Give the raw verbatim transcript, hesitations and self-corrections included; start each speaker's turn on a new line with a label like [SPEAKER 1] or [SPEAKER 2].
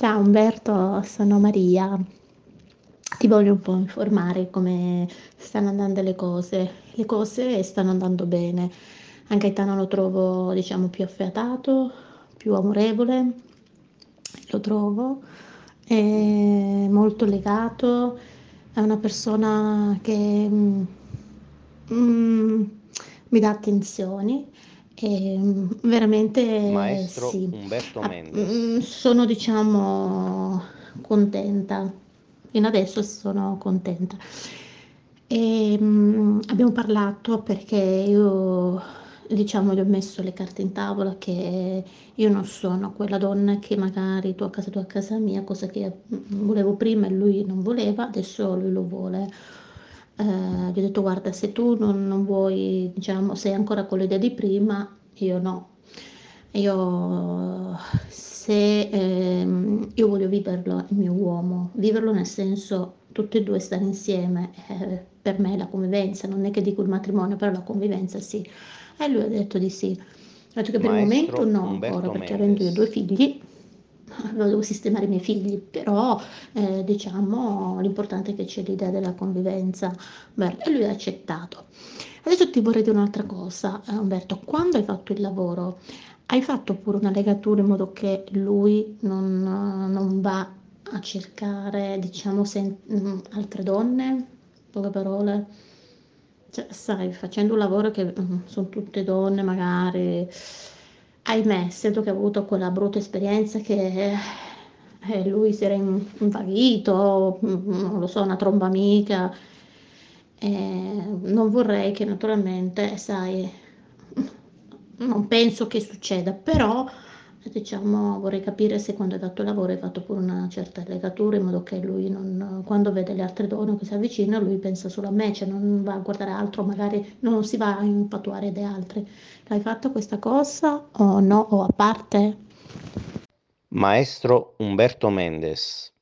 [SPEAKER 1] Ciao Umberto, sono Maria. Ti voglio un po' informare come stanno andando le cose. Le cose stanno andando bene. Anche Gaetano lo trovo, diciamo, più affiatato, più amorevole, lo trovo, è molto legato, è una persona che mm, mm, mi dà attenzioni e mm, veramente
[SPEAKER 2] Maestro
[SPEAKER 1] sì.
[SPEAKER 2] Umberto
[SPEAKER 1] Ah, mm,
[SPEAKER 2] Mendes.
[SPEAKER 1] sono diciamo contenta, fino adesso sono contenta. E, mm, abbiamo parlato perché io diciamo gli ho messo le carte in tavola che io non sono quella donna che magari tu a casa tua a casa mia, cosa che mm, volevo prima e lui non voleva, adesso lui lo vuole. Eh, gli ho detto guarda, se tu non, non vuoi, diciamo, sei ancora con l'idea di prima, io no. Io se ehm, io voglio viverlo il mio uomo, viverlo nel senso tutti e due stare insieme, eh, per me la convivenza, non è che dico il matrimonio, però la convivenza sì. E lui ha detto di sì. Ha detto che per il momento
[SPEAKER 2] Maestro
[SPEAKER 1] no ancora,
[SPEAKER 2] Umberto
[SPEAKER 1] perché avendo io due
[SPEAKER 2] Mendes.
[SPEAKER 1] figli, devo sistemare i miei figli, però eh, diciamo l'importante è che c'è l'idea della convivenza. Beh, e lui ha accettato. Adesso ti vorrei dire un'altra cosa, eh, Umberto, quando hai fatto il lavoro, hai fatto pure una legatura in modo che lui non, non va a cercare, diciamo, sen- mm, altre donne? In poche parole. Cioè, stai facendo un lavoro che mm, sono tutte donne, magari. Ahimè, sento che ha avuto quella brutta esperienza che eh, lui si era in- invaghito, mm, non lo so, una tromba amica. Eh, non vorrei che naturalmente, sai, non penso che succeda, però diciamo vorrei capire se quando hai fatto il lavoro hai fatto pure una certa legatura in modo che lui non, quando vede le altre donne che si avvicinano, lui pensa solo a me, cioè non va a guardare altro, magari non si va a infatuare di altri. L'hai fatto questa cosa o no? O a parte?
[SPEAKER 2] Maestro Umberto Mendes.